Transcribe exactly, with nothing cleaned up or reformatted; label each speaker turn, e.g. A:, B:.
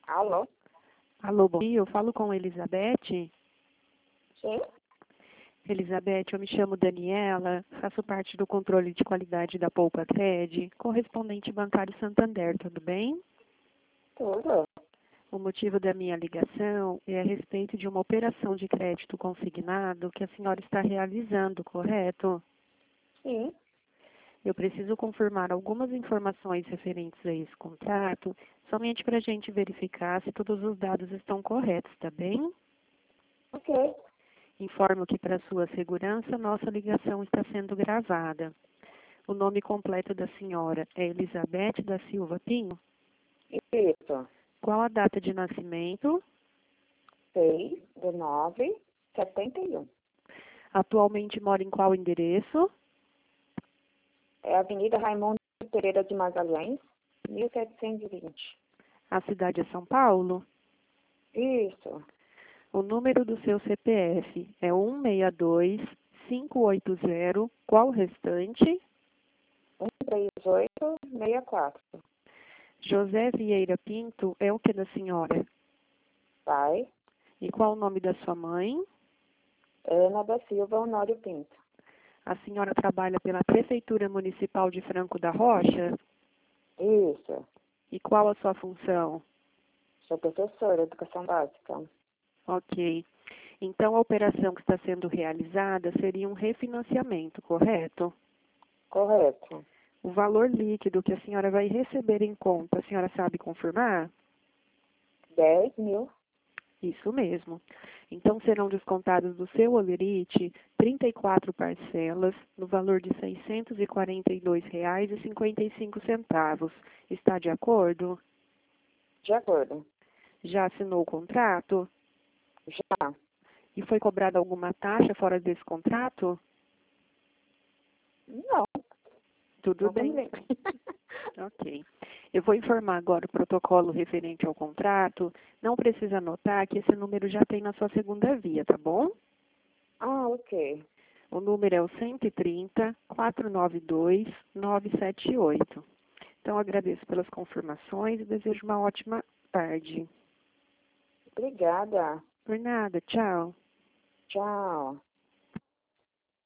A: Alô?
B: Alô, bom dia, eu falo com Elizabeth.
A: Sim?
B: Elizabeth, eu me chamo Daniela, faço parte do controle de qualidade da Poupa Cred, correspondente bancário Santander, tudo bem?
A: Tudo.
B: O motivo da minha ligação é a respeito de uma operação de crédito consignado que a senhora está realizando, correto?
A: Sim.
B: Eu preciso confirmar algumas informações referentes a esse contrato, somente para a gente verificar se todos os dados estão corretos, tá bem?
A: Ok.
B: Informo que, para sua segurança, nossa ligação está sendo gravada. O nome completo da senhora é Elizabeth da Silva Pinho?
A: Isso.
B: Qual a data de nascimento?
A: seis de nove de setenta e um.
B: Atualmente mora em qual endereço?
A: É Avenida Raimundo Pereira de Magalhães, mil setecentos e vinte.
B: A cidade é São Paulo?
A: Isso.
B: O número do seu C P F é um seis dois, cinco oito zero. Qual o restante?
A: um três oito seis quatro.
B: José Vieira Pinto é o que da senhora?
A: Pai,
B: E qual o nome da sua mãe?
A: Ana da Silva Honório Pinto.
B: A senhora trabalha pela Prefeitura Municipal de Franco da Rocha?
A: Isso.
B: E qual a sua função?
A: Sou professora de educação básica.
B: Ok. Então, a operação que está sendo realizada seria um refinanciamento, correto?
A: Correto.
B: O valor líquido que a senhora vai receber em conta, a senhora sabe confirmar?
A: dez mil.
B: Isso mesmo. Então, serão descontados do seu holerite trinta e quatro parcelas no valor de seiscentos e quarenta e dois reais e cinquenta e cinco centavos. Está de acordo?
A: De acordo.
B: Já assinou o contrato?
A: Já.
B: E foi cobrada alguma taxa fora desse contrato?
A: Não.
B: Tudo
A: Não
B: bem?
A: combinei.
B: Ok. Eu vou informar agora o protocolo referente ao contrato. Não precisa anotar que esse número já tem na sua segunda via, tá bom?
A: Ah, ok.
B: O número é o cento e trinta, quatrocentos e noventa e dois, novecentos e setenta e oito. Então, agradeço pelas confirmações e desejo uma ótima tarde.
A: Obrigada.
B: Por nada, tchau.
A: Tchau.